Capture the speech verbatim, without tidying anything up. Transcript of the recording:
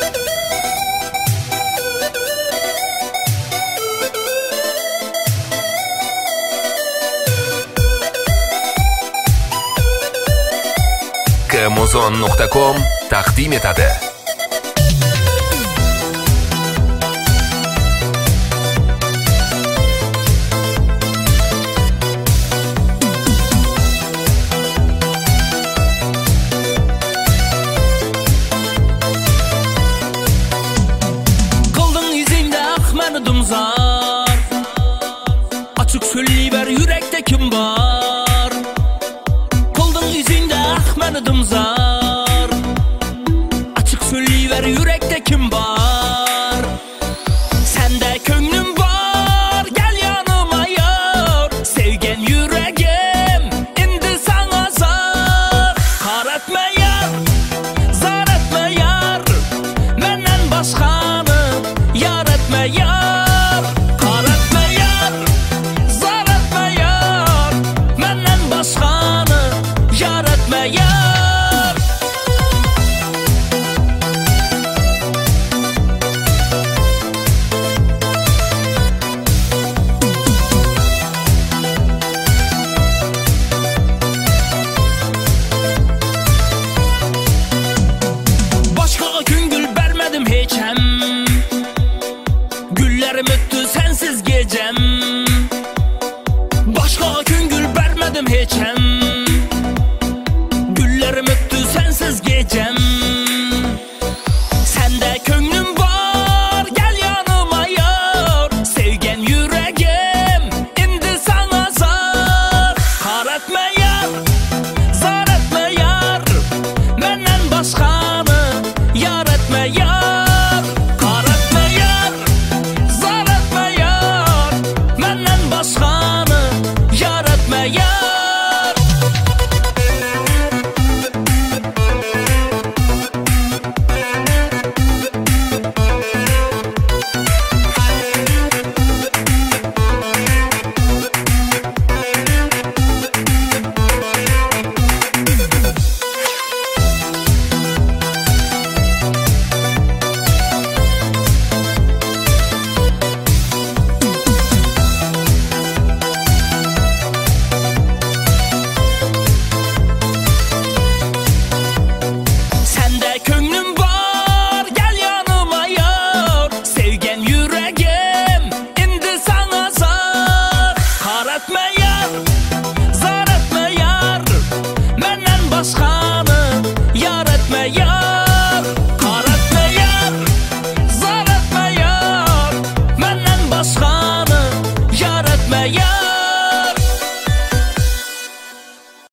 Muzon nuqta com taqdim etadi. Qıldın izinde axməni dumzar, açıq söyleyiver yürekte kim var? Qıldın izinde axməni dumzar, açıq söyleyiver yürekte kim var? Sende könlüm var, gel yanıma yar, sevgen yüreğim indi sana zar. Kar etme yar, zar etme yar, menden başkanı yar etme yar. Kar etme yar, zar etme yar, menden başkanı yar etme yar. Başka gün gül vermedim hiçem, güllerim öttü sensiz gecem. Başka gün gül vermedim hiçem, güllerim öttü sensiz gecem. Sende könlüm var, gel yanıma yar, sevgen yüreğim indi sana zar. Kar etme yar, zar etme yar, menden başkanı yar etme yar. Kar etme yar, zar etme yar, menden başkanı yar etme yar. Sende könlüm var, gel yanıma yar, sevgen yüreğim indi sana zar. Kar etme yar, zar etme yar, menden başkanı yar etme yar.